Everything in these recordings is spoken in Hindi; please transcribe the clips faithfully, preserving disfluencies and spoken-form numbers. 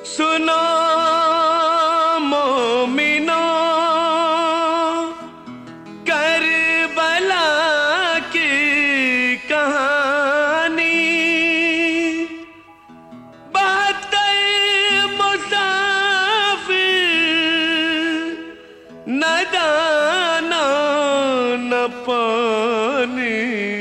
सुनो मोमिनो करबला की कहानी, बहत्तर मुसाफिर न दाना न पानी।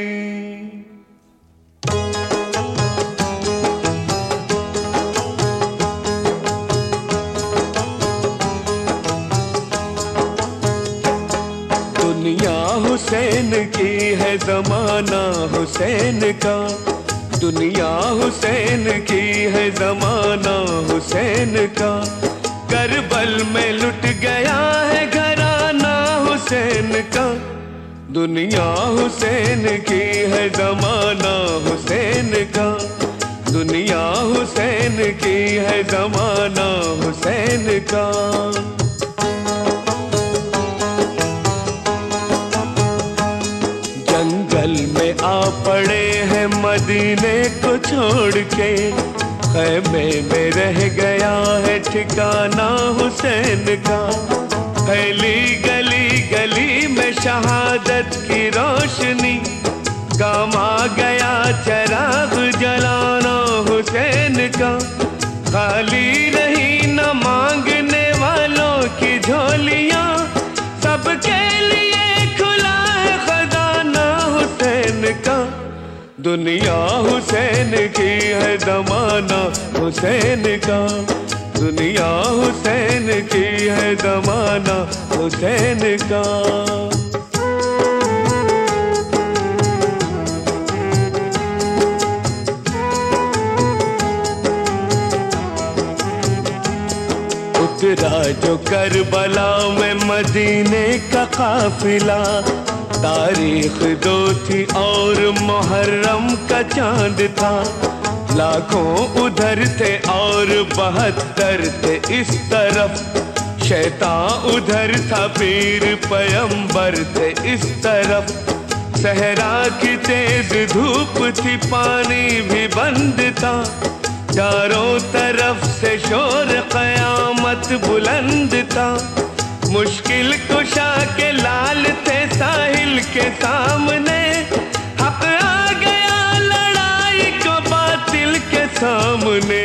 दुनिया हुसैन की है, जमाना हुसैन का। दुनिया हुसैन की है, जमाना हुसैन का। करबल में लुट गया है घराना हुसैन का। दुनिया हुसैन की है, जमाना हुसैन का। दुनिया हुसैन की है, जमाना हुसैन का। जंगल में आ पड़े हैं मदीने को छोड़ के, खैमे में रह गया है ठिकाना हुसैन का। फैली गली गली में शहादत की रोशनी, काम आ गया चराग जलाना हुसैन का। खाली रही न मांगने वालों की झोलियां, सबके लिए खुला है खजाना हुसैन का। दुनिया हुसैन की है, जमाना हुसैन का। दुनिया हुसैन की है, जमाना हुसैन का। उतरा जो करबला में मदीने का काफिला, तारीख दो थी और मुहर्रम का चांद था। लाखों उधर थे और बहत्तर थे इस तरफ, शैतान उधर था पीर पैगंबर थे इस तरफ। सहरा की तेज धूप थी, पानी भी बंद था। चारों तरफ से शोर क़यामत बुलंद था। मुश्किल कुशा के लाल थे साहिल के सामने, हक आ गया लड़ाई को बातिल के सामने।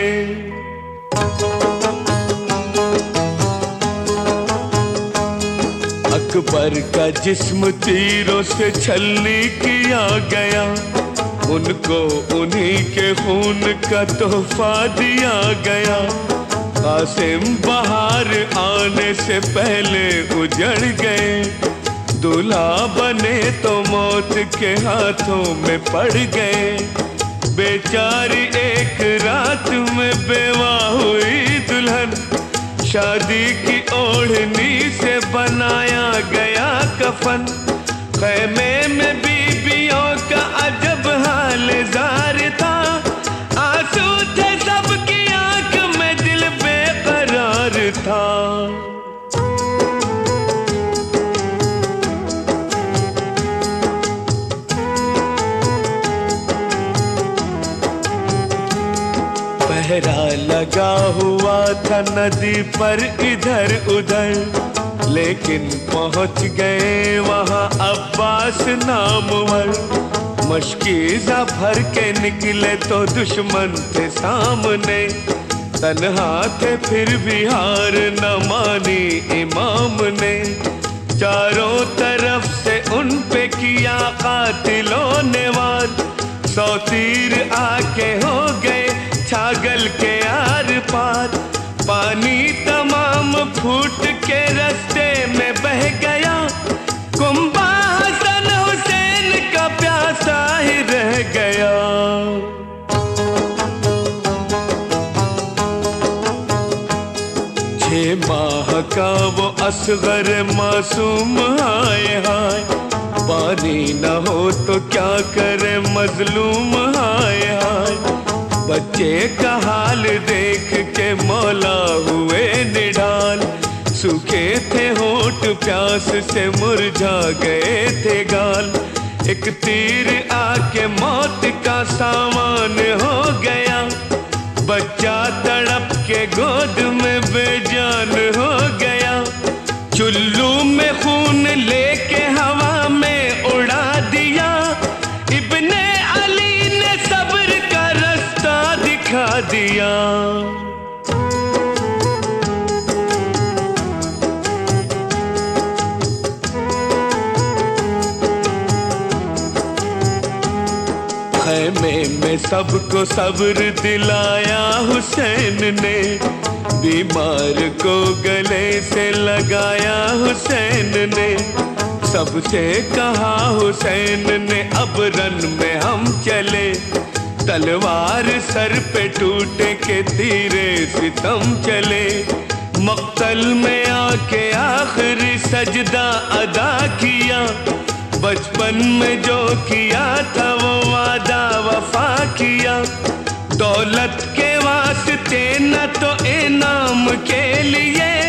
अकबर का जिस्म तीरों से छलनी किया गया, उनको उन्हीं के खून का तोहफा दिया गया। कासिम बहार आने से पहले उजड़ गए, दूल्हा बने तो मौत के हाथों में पड़ गए। बेचारी एक रात में बेवा हुई दुल्हन, शादी की ओढ़नी से बनाया गया कफन। खैमे में बीबियों का अजब हाल जार था, आंसू थे सबकी आंख में, दिल बेकरार था। पहरा लगा हुआ था नदी पर इधर उधर, लेकिन पहुंच गए वहां अब्बास नामवर। मशकीज़ा भर के निकले तो दुश्मन थे सामने, तन्हा थे फिर भी हार न मानी इमाम ने। चारों तरफ से उन पे किया कातिलों ने वार, सौ तीर आके हो गए छागल के आर पार। पानी तमाम फूट के रास्ते में बह गया, कुंबा हसन हुसैन का प्यासा ही रह गया। छह माह का वो असगर मासूम हाय हाय, पानी न हो तो क्या करे मजलूम हाय हाय। बच्चे का हाल देख के मौला हुए निढाल, सूखे थे होठ प्यास से मुरझा गए थे गाल। एक तीर आके मौत का सामान हो गया, बच्चा तड़प के के गोद में बेजान हो गया। चुल्लू में खून लेके हवा में उड़ा दिया। इब्ने अली ने सब्र का रास्ता दिखा दिया। खैमे में सबको सब्र दिलाया हुसैन ने, बीमार को गले से लगाया हुसैन ने। सबसे कहा हुसैन ने अब रन में हम चले, तलवार सर पे टूटे के तीरे सितम चले। मक्तल में आके आखिरी सजदा अदा किया, बचपन में जो किया था वो वादा वफा किया। दौलत के वास्ते न तो इनाम के लिए